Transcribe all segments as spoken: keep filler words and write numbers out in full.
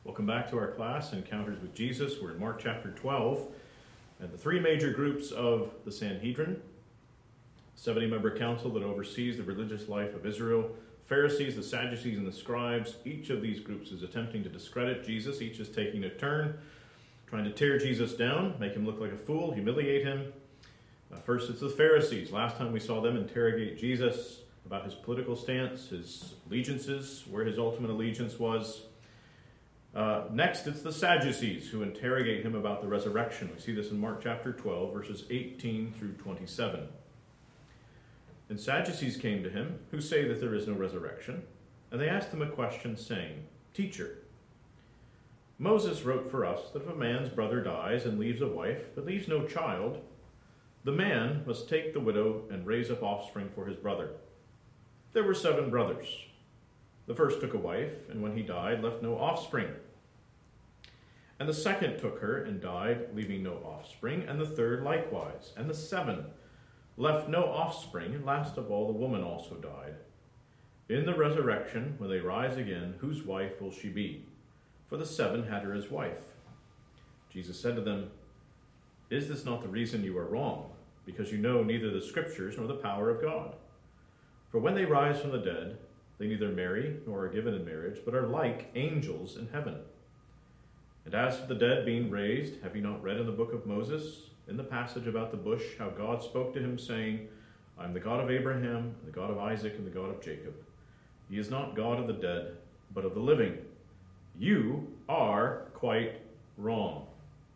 Welcome back to our class, Encounters with Jesus. We're in Mark chapter twelve, and the three major groups of the Sanhedrin, seventy-member council that oversees the religious life of Israel, Pharisees, the Sadducees, and the scribes. Each of these groups is attempting to discredit Jesus. Each is taking a turn, trying to tear Jesus down, make him look like a fool, humiliate him. Uh, first, it's the Pharisees. Last time we saw them interrogate Jesus about his political stance, his allegiances, where his ultimate allegiance was. Uh, next, it's the Sadducees who interrogate him about the resurrection. We see this in Mark chapter twelve, verses eighteen through twenty-seven. And Sadducees came to him, who say that there is no resurrection, and they asked him a question, saying, "Teacher, Moses wrote for us that if a man's brother dies and leaves a wife, but leaves no child, the man must take the widow and raise up offspring for his brother. There were seven brothers. The first took a wife, and when he died, left no offspring. And the second took her and died, leaving no offspring, and the third likewise. And the seven left no offspring, and last of all the woman also died. In the resurrection, when they rise again, whose wife will she be? For the seven had her as wife." Jesus said to them, "Is this not the reason you are wrong? Because you know neither the Scriptures nor the power of God. For when they rise from the dead, they neither marry nor are given in marriage, but are like angels in heaven. And as for the dead being raised, have you not read in the book of Moses, in the passage about the bush, how God spoke to him, saying, I am the God of Abraham, and the God of Isaac, and the God of Jacob. He is not God of the dead, but of the living. You are quite wrong."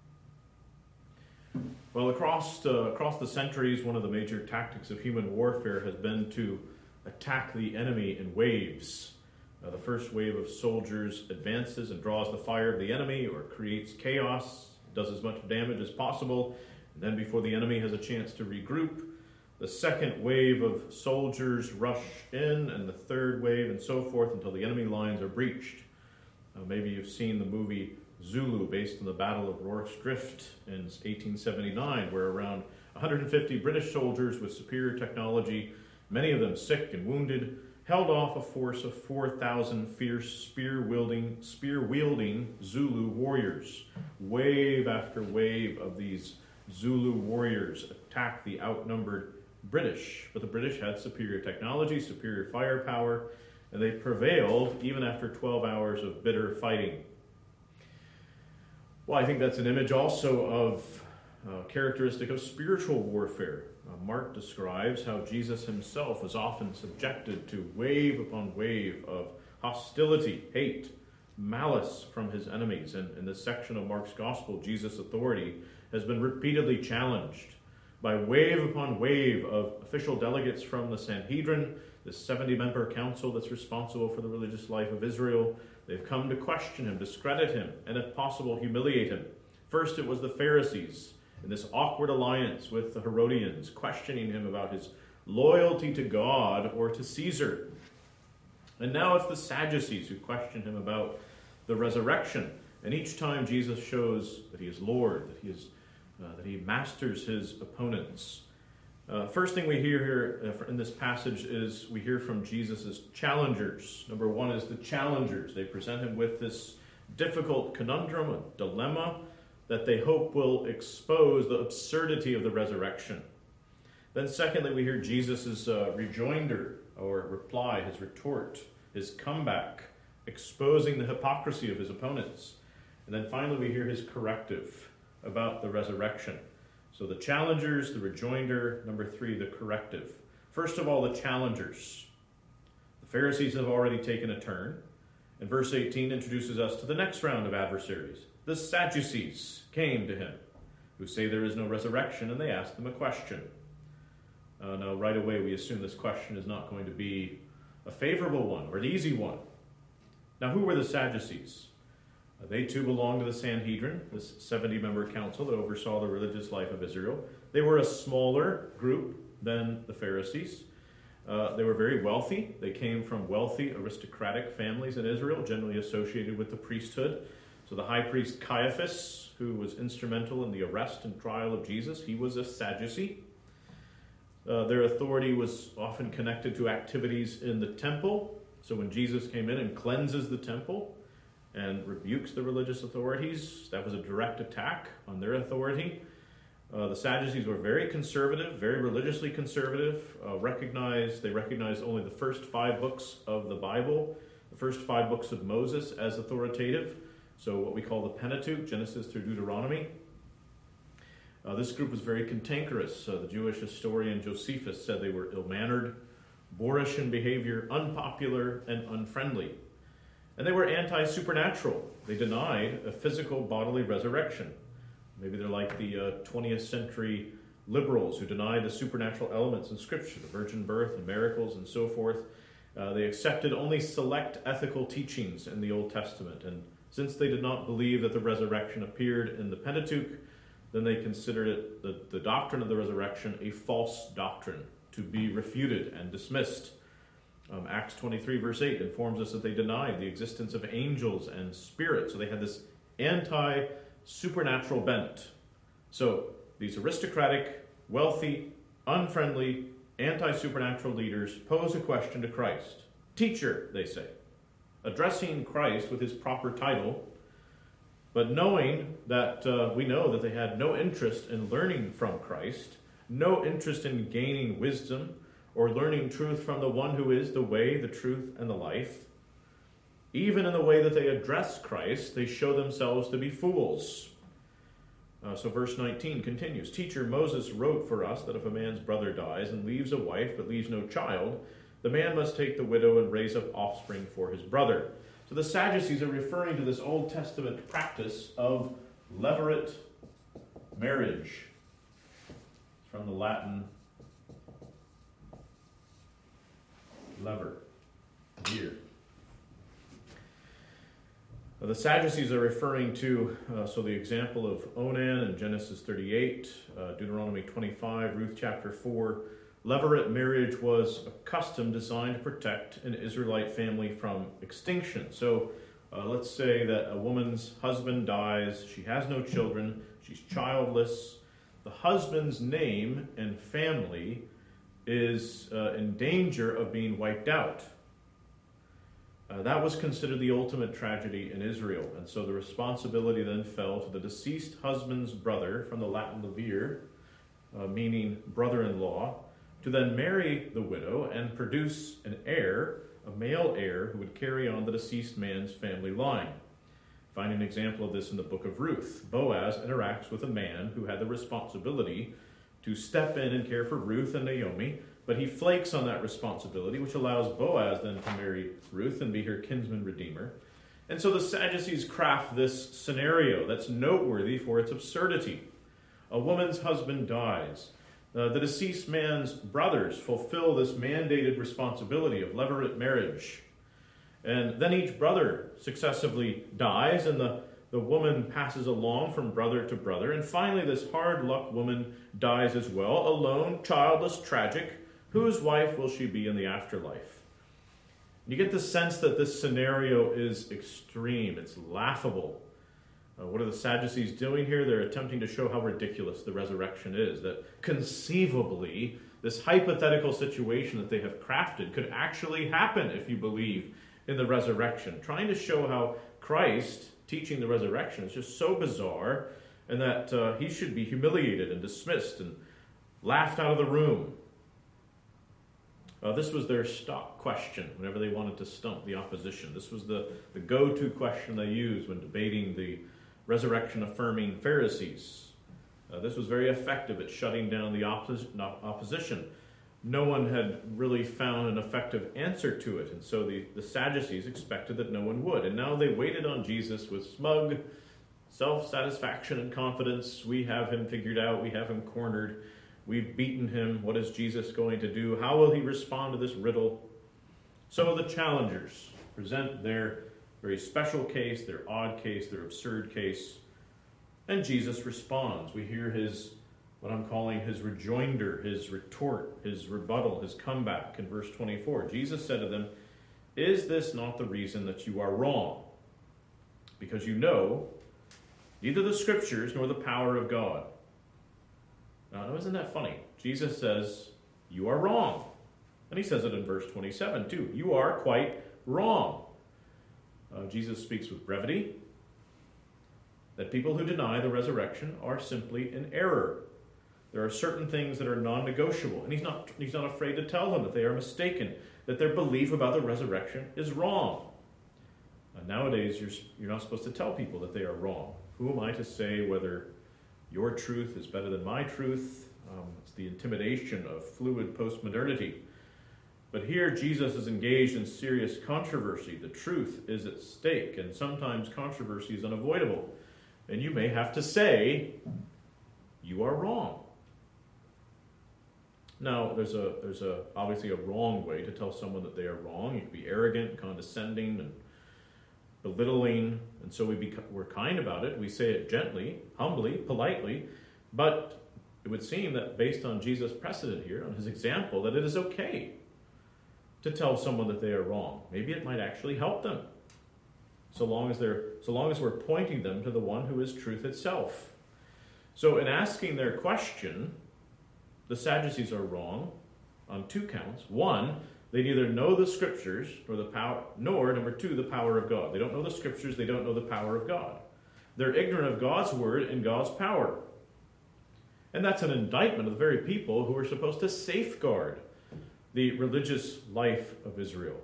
Well, across, uh, across the centuries, one of the major tactics of human warfare has been to attack the enemy in waves. Uh, the first wave of soldiers advances and draws the fire of the enemy or creates chaos, does as much damage as possible, and then before the enemy has a chance to regroup, the second wave of soldiers rush in, and the third wave, and so forth until the enemy lines are breached. Uh, maybe you've seen the movie Zulu, based on the Battle of Rorke's Drift in eighteen seventy-nine, where around one hundred fifty British soldiers with superior technology, many of them sick and wounded, held off a force of four thousand fierce spear-wielding, spear-wielding Zulu warriors. Wave after wave of these Zulu warriors attacked the outnumbered British. But the British had superior technology, superior firepower, and they prevailed even after twelve hours of bitter fighting. Well, I think that's an image also of a characteristic of spiritual warfare. Uh, Mark describes how Jesus himself was often subjected to wave upon wave of hostility, hate, malice from his enemies. And in this section of Mark's gospel, Jesus' authority has been repeatedly challenged by wave upon wave of official delegates from the Sanhedrin, the seventy-member council that's responsible for the religious life of Israel. They've come to question him, discredit him, and if possible, humiliate him. First, it was the Pharisees, in this awkward alliance with the Herodians, questioning him about his loyalty to God or to Caesar. And now it's the Sadducees who question him about the resurrection. And each time Jesus shows that he is Lord, that he is uh, that he masters his opponents. Uh, first thing we hear here uh, in this passage is we hear from Jesus' challengers. Number one is the challengers. They present him with this difficult conundrum, a dilemma, that they hope will expose the absurdity of the resurrection. Then secondly, we hear Jesus' uh, rejoinder or reply, his retort, his comeback, exposing the hypocrisy of his opponents. And then finally, we hear his corrective about the resurrection. So the challengers, the rejoinder, number three, the corrective. First of all, the challengers. The Pharisees have already taken a turn. And verse eighteen introduces us to the next round of adversaries. The Sadducees came to him, who say there is no resurrection, and they asked him a question. Uh, now, right away, we assume this question is not going to be a favorable one or an easy one. Now, who were the Sadducees? Uh, they too belonged to the Sanhedrin, this seventy-member council that oversaw the religious life of Israel. They were a smaller group than the Pharisees. Uh, they were very wealthy. They came from wealthy aristocratic families in Israel, generally associated with the priesthood. So the high priest Caiaphas, who was instrumental in the arrest and trial of Jesus, he was a Sadducee. Uh, their authority was often connected to activities in the temple. So when Jesus came in and cleanses the temple, and rebukes the religious authorities. That was a direct attack on their authority. Uh, the Sadducees were very conservative, very religiously conservative, uh, recognized, they recognized only the first five books of the Bible, the first five books of Moses as authoritative, so what we call the Pentateuch, Genesis through Deuteronomy. Uh, this group was very cantankerous. Uh, the Jewish historian Josephus said they were ill-mannered, boorish in behavior, unpopular, and unfriendly. And they were anti-supernatural. They denied a physical bodily resurrection. Maybe they're like the uh, twentieth century liberals who denied the supernatural elements in Scripture, the virgin birth and miracles and so forth. Uh, they accepted only select ethical teachings in the Old Testament. And since they did not believe that the resurrection appeared in the Pentateuch, then they considered it, the, the doctrine of the resurrection, a false doctrine to be refuted and dismissed. Um, Acts twenty-three verse eight informs us that they denied the existence of angels and spirits. So they had this anti-supernatural bent. So these aristocratic, wealthy, unfriendly, anti-supernatural leaders pose a question to Christ. Teacher, they say, addressing Christ with his proper title, but knowing that uh, we know that they had no interest in learning from Christ, no interest in gaining wisdom or learning truth from the one who is the way, the truth, and the life. Even in the way that they address Christ, they show themselves to be fools. Uh, so verse nineteen continues, Teacher, Moses wrote for us that if a man's brother dies and leaves a wife but leaves no child, the man must take the widow and raise up offspring for his brother. So the Sadducees are referring to this Old Testament practice of levirate marriage. It's from the Latin lever, year. Uh, the Sadducees are referring to, uh, so the example of Onan in Genesis thirty-eight, uh, Deuteronomy twenty-five, Ruth chapter four. Levirate marriage was a custom designed to protect an Israelite family from extinction. So uh, let's say that a woman's husband dies, she has no children, she's childless. The husband's name and family is uh, in danger of being wiped out. Uh, that was considered the ultimate tragedy in Israel. And so the responsibility then fell to the deceased husband's brother, from the Latin levir, uh, meaning brother-in-law, to then marry the widow and produce an heir, a male heir, who would carry on the deceased man's family line. Find an example of this in the book of Ruth. Boaz interacts with a man who had the responsibility to step in and care for Ruth and Naomi, but he flakes on that responsibility, which allows Boaz then to marry Ruth and be her kinsman redeemer. And so the Sadducees craft this scenario that's noteworthy for its absurdity. A woman's husband dies. Uh, the deceased man's brothers fulfill this mandated responsibility of levirate marriage. And then each brother successively dies, and the, the woman passes along from brother to brother. And finally, this hard-luck woman dies as well, alone, childless, tragic. Whose wife will she be in the afterlife? You get the sense that this scenario is extreme. It's laughable. Uh, what are the Sadducees doing here? They're attempting to show how ridiculous the resurrection is, that conceivably this hypothetical situation that they have crafted could actually happen if you believe in the resurrection, trying to show how Christ teaching the resurrection is just so bizarre, and that uh, he should be humiliated and dismissed and laughed out of the room. Uh, this was their stock question whenever they wanted to stump the opposition. This was the, the go-to question they used when debating the resurrection-affirming Pharisees. Uh, this was very effective at shutting down the oppos- opposition. No one had really found an effective answer to it, and so the, the Sadducees expected that no one would. And now they waited on Jesus with smug self-satisfaction and confidence. We have him figured out. We have him cornered. We've beaten him. What is Jesus going to do? How will he respond to this riddle? So the challengers present their very special case, their odd case, their absurd case, and Jesus responds. We hear his, what I'm calling his rejoinder, his retort, his rebuttal, his comeback in verse twenty-four. Jesus said to them, "Is this not the reason that you are wrong? Because you know neither the Scriptures nor the power of God." Now, isn't that funny? Jesus says, you are wrong. And he says it in verse twenty-seven too. You are quite wrong. Uh, Jesus speaks with brevity, that people who deny the resurrection are simply in error. There are certain things that are non-negotiable, and he's not, he's not afraid to tell them that they are mistaken, that their belief about the resurrection is wrong. Uh, nowadays, you're, you're not supposed to tell people that they are wrong. Who am I to say whether your truth is better than my truth? Um, it's the intimidation of fluid postmodernity. But here, Jesus is engaged in serious controversy. The truth is at stake, and sometimes controversy is unavoidable. And you may have to say, you are wrong. Now, there's a there's a obviously a wrong way to tell someone that they are wrong. You can be arrogant, condescending, and belittling, and so we beca- we're kind about it. We say it gently, humbly, politely, but it would seem that based on Jesus' precedent here, on his example, that it is okay to tell someone that they are wrong. Maybe it might actually help them, so long as they're so long as we're pointing them to the one who is truth itself. So in asking their question, the Sadducees are wrong on two counts. One, they neither know the Scriptures nor the power, nor, number two, the power of God. They don't know the Scriptures, they don't know the power of God. They're ignorant of God's word and God's power. And that's an indictment of the very people who are supposed to safeguard the religious life of Israel.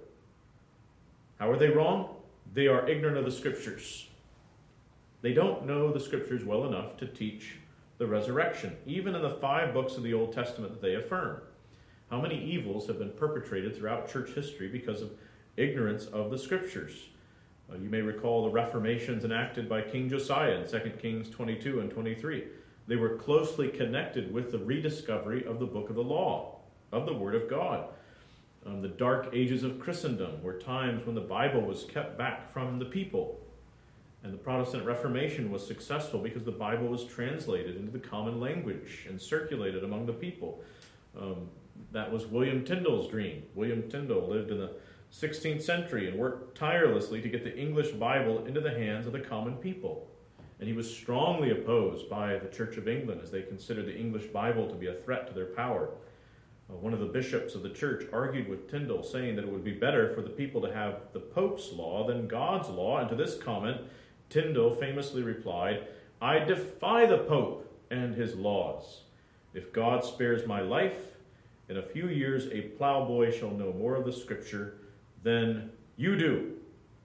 How are they wrong? They are ignorant of the Scriptures. They don't know the Scriptures well enough to teach the resurrection, even in the five books of the Old Testament that they affirm. How many evils have been perpetrated throughout church history because of ignorance of the Scriptures? Uh, you may recall the reformations enacted by King Josiah in Second Kings twenty-two and twenty-three. They were closely connected with the rediscovery of the book of the law, of the Word of God. Um, the dark ages of Christendom were times when the Bible was kept back from the people. And the Protestant Reformation was successful because the Bible was translated into the common language and circulated among the people. Um, that was William Tyndale's dream. William Tyndale lived in the sixteenth century and worked tirelessly to get the English Bible into the hands of the common people. And he was strongly opposed by the Church of England as they considered the English Bible to be a threat to their power. Uh, one of the bishops of the church argued with Tyndale, saying that it would be better for the people to have the Pope's law than God's law. And to this comment, Tyndale famously replied, "I defy the Pope and his laws. If God spares my life, in a few years a plowboy shall know more of the Scripture than you do."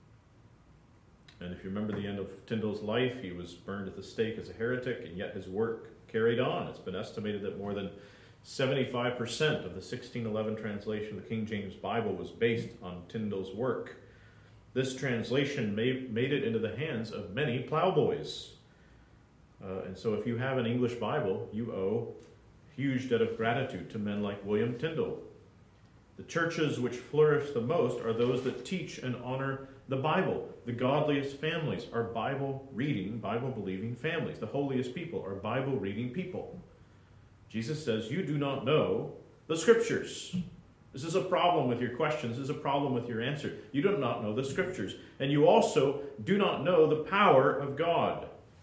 And if you remember the end of Tyndale's life, he was burned at the stake as a heretic, and yet his work carried on. It's been estimated that more than seventy-five percent of the sixteen eleven translation of the King James Bible was based on Tyndale's work. This translation made, made it into the hands of many plowboys. Uh, and so if you have an English Bible, you owe a huge debt of gratitude to men like William Tyndale. The churches which flourish the most are those that teach and honor the Bible. The godliest families are Bible-reading, Bible-believing families. The holiest people are Bible-reading people. Jesus says, you do not know the Scriptures. This is a problem with your questions. This is a problem with your answer. You do not know the Scriptures. And you also do not know the power of God.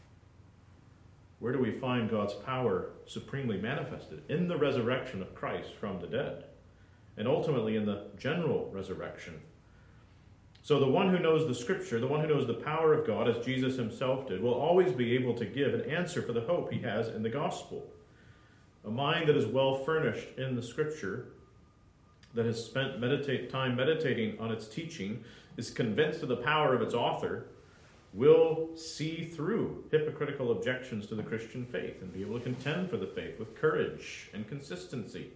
Where do we find God's power supremely manifested? In the resurrection of Christ from the dead. And ultimately in the general resurrection. So the one who knows the Scripture, the one who knows the power of God, as Jesus himself did, will always be able to give an answer for the hope he has in the gospel. A mind that is well furnished in the Scripture, that has spent meditate, time meditating on its teaching, is convinced of the power of its author, will see through hypocritical objections to the Christian faith and be able to contend for the faith with courage and consistency.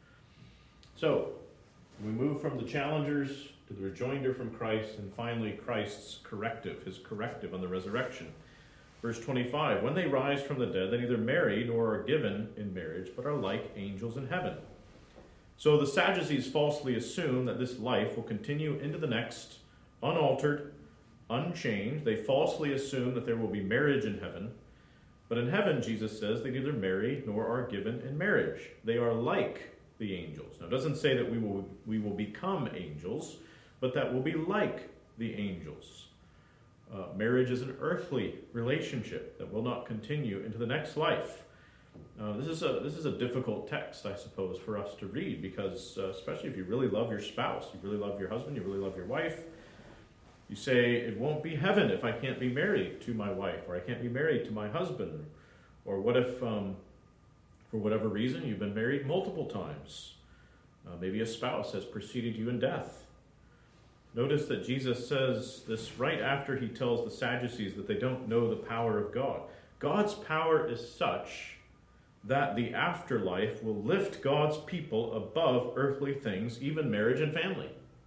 So, we move from the challengers to the rejoinder from Christ, and finally Christ's corrective, his corrective on the resurrection. Verse twenty-five, when they rise from the dead, they neither marry nor are given in marriage, but are like angels in heaven. So the Sadducees falsely assume that this life will continue into the next, unaltered, unchanged. They falsely assume that there will be marriage in heaven. But in heaven, Jesus says, they neither marry nor are given in marriage. They are like the angels. Now, it doesn't say that we will, we will become angels, but that we'll be like the angels. Uh, marriage is an earthly relationship that will not continue into the next life. Uh, this is a this is a difficult text, I suppose, for us to read, because uh, especially if you really love your spouse, you really love your husband, you really love your wife, You say, it won't be heaven if I can't be married to my wife, or I can't be married to my husband. Or what if, um, for whatever reason, you've been married multiple times? Uh, maybe a spouse has preceded you in death. Notice that Jesus says this right after he tells the Sadducees that they don't know the power of God. God's power is such that the afterlife will lift God's people above earthly things, even marriage and family.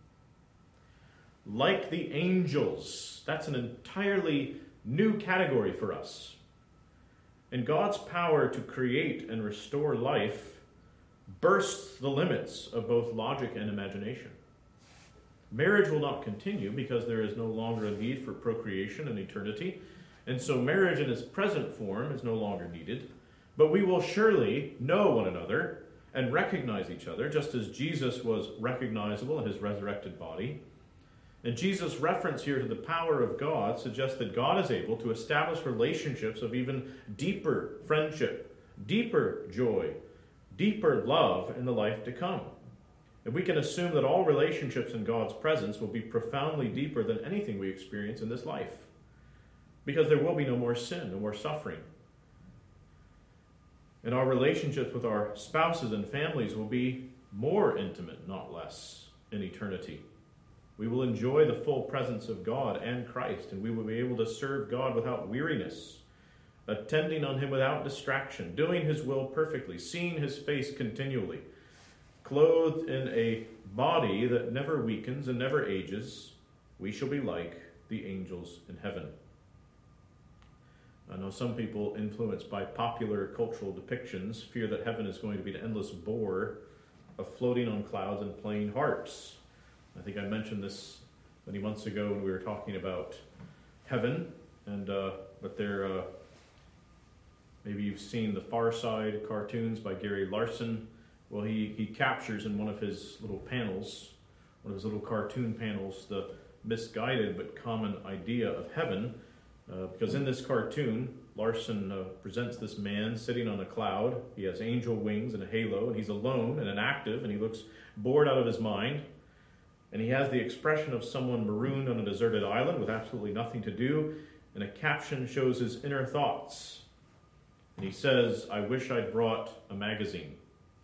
Like the angels, that's an entirely new category for us. And God's power to create and restore life bursts the limits of both logic and imagination. Marriage will not continue because there is no longer a need for procreation in eternity, and so marriage in its present form is no longer needed. But we will surely know one another and recognize each other, just as Jesus was recognizable in his resurrected body. And Jesus' reference here to the power of God suggests that God is able to establish relationships of even deeper friendship, deeper joy, deeper love in the life to come. And we can assume that all relationships in God's presence will be profoundly deeper than anything we experience in this life, because there will be no more sin, no more suffering. And our relationships with our spouses and families will be more intimate, not less, in eternity. We will enjoy the full presence of God and Christ, and we will be able to serve God without weariness, attending on him without distraction, doing his will perfectly, seeing his face continually, clothed in a body that never weakens and never ages. We shall be like the angels in heaven. I know some people, influenced by popular cultural depictions, fear that heaven is going to be an endless bore of floating on clouds and playing harps. I think I mentioned this many months ago when we were talking about heaven, and uh, but there, uh, maybe you've seen the Far Side cartoons by Gary Larson. Well, he, he captures in one of his little panels, one of his little cartoon panels, the misguided but common idea of heaven. Uh, because in this cartoon, Larson uh, presents this man sitting on a cloud. He has angel wings and a halo, and he's alone and inactive, and he looks bored out of his mind. And he has the expression of someone marooned on a deserted island with absolutely nothing to do, and a caption shows his inner thoughts. And he says, "I wish I'd brought a magazine."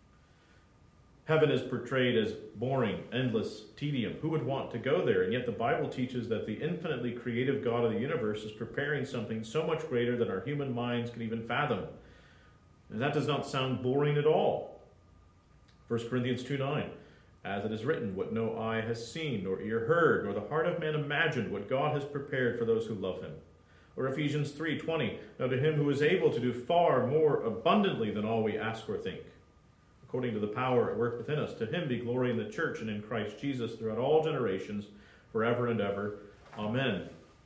Heaven is portrayed as boring, endless tedium. Who would want to go there? And yet the Bible teaches that the infinitely creative God of the universe is preparing something so much greater than our human minds can even fathom. And that does not sound boring at all. First Corinthians two nine, as it is written, what no eye has seen, nor ear heard, nor the heart of man imagined, what God has prepared for those who love him. Or Ephesians three twenty, now to him who is able to do far more abundantly than all we ask or think, according to the power at work within us, to him be glory in the church and in Christ Jesus throughout all generations, forever and ever. Amen.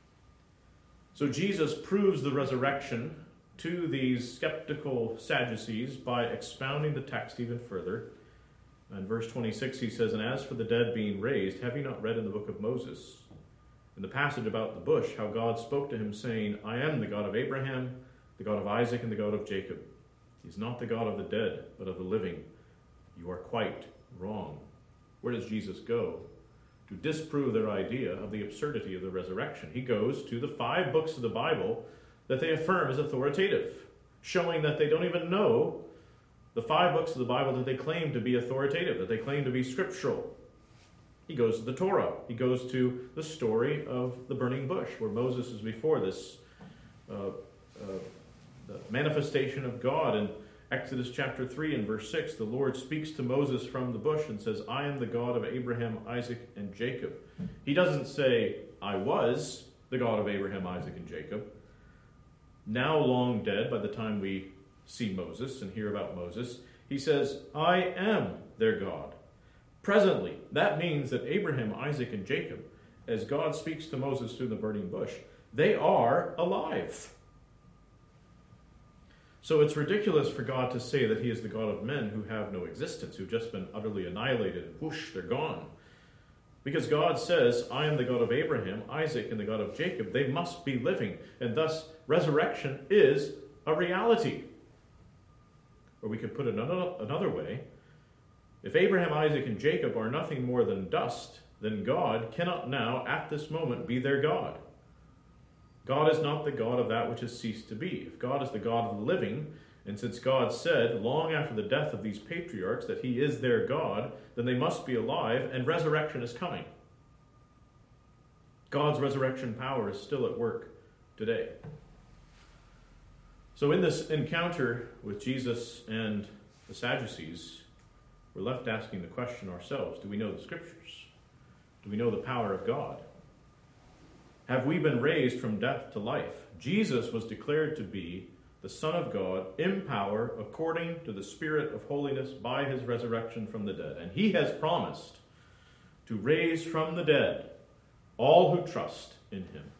So Jesus proves the resurrection to these skeptical Sadducees by expounding the text even further. In verse twenty-six he says, and as for the dead being raised, have you not read in the book of Moses, in the passage about the bush, how God spoke to him, saying, I am the God of Abraham, the God of Isaac, and the God of Jacob. He's not the God of the dead, but of the living. You are quite wrong. Where does Jesus go to disprove their idea of the absurdity of the resurrection? He goes to the five books of the Bible that they affirm as authoritative, showing that they don't even know the five books of the Bible that they claim to be authoritative, that they claim to be scriptural. He goes to the Torah. He goes to the story of the burning bush, where Moses is before this uh, uh, the manifestation of God. In Exodus chapter three and verse six, the Lord speaks to Moses from the bush and says, I am the God of Abraham, Isaac, and Jacob. He doesn't say, I was the God of Abraham, Isaac, and Jacob, now long dead by the time we see Moses and hear about Moses. He says, I am their God. Presently, that means that Abraham, Isaac, and Jacob, as God speaks to Moses through the burning bush, they are alive. So it's ridiculous for God to say that he is the God of men who have no existence, who've just been utterly annihilated. Whoosh, they're gone. Because God says, I am the God of Abraham, Isaac, and the God of Jacob. They must be living. And thus, resurrection is a reality. Or we could put it another, another way. If Abraham, Isaac, and Jacob are nothing more than dust, then God cannot now, at this moment, be their God. God is not the God of that which has ceased to be. If God is the God of the living, and since God said long after the death of these patriarchs that he is their God, then they must be alive, and resurrection is coming. God's resurrection power is still at work today. So in this encounter with Jesus and the Sadducees, we're left asking the question ourselves, do we know the Scriptures? Do we know the power of God? Have we been raised from death to life? Jesus was declared to be the Son of God in power according to the Spirit of holiness by his resurrection from the dead. And he has promised to raise from the dead all who trust in him.